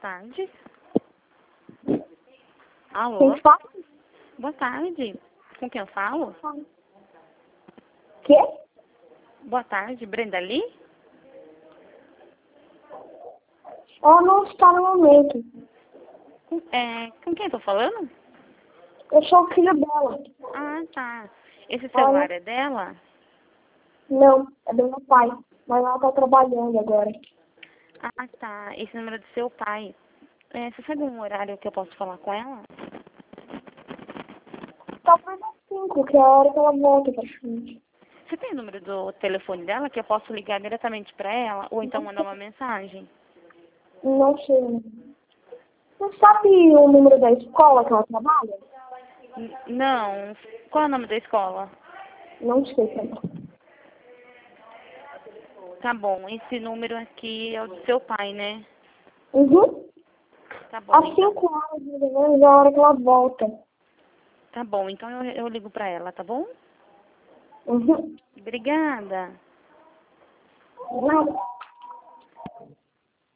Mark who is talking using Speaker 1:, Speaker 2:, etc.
Speaker 1: tarde. Alô?
Speaker 2: Quem fala?
Speaker 1: Boa tarde. Com quem eu falo?
Speaker 2: Quê?
Speaker 1: Boa tarde, Brenda Lee?
Speaker 2: Ela não está no momento.
Speaker 1: Com quem eu tô falando?
Speaker 2: Eu sou o filho dela.
Speaker 1: Ah, tá. Esse celular é dela?
Speaker 2: Não, é do meu pai. Mas ela está trabalhando agora.
Speaker 1: Ah, tá. Esse número é do seu pai. Você sabe um horário que eu posso falar com ela?
Speaker 2: Talvez às 5, que é a hora que ela volta pra gente.
Speaker 1: Você tem o número do telefone dela que eu posso ligar diretamente pra ela? Ou então mandar uma mensagem?
Speaker 2: Não sei. Você sabe o número da escola que ela trabalha?
Speaker 1: Não. Qual é o nome da escola?
Speaker 2: Não sei também.
Speaker 1: Tá bom. Esse número aqui é o do seu pai, né?
Speaker 2: Uhum.
Speaker 1: Tá bom,
Speaker 2: Às
Speaker 1: então.
Speaker 2: 5 horas, mais ou menos, é a hora que ela volta.
Speaker 1: Tá bom, então eu ligo pra ela, tá bom?
Speaker 2: Uhum.
Speaker 1: Obrigada.
Speaker 2: Não.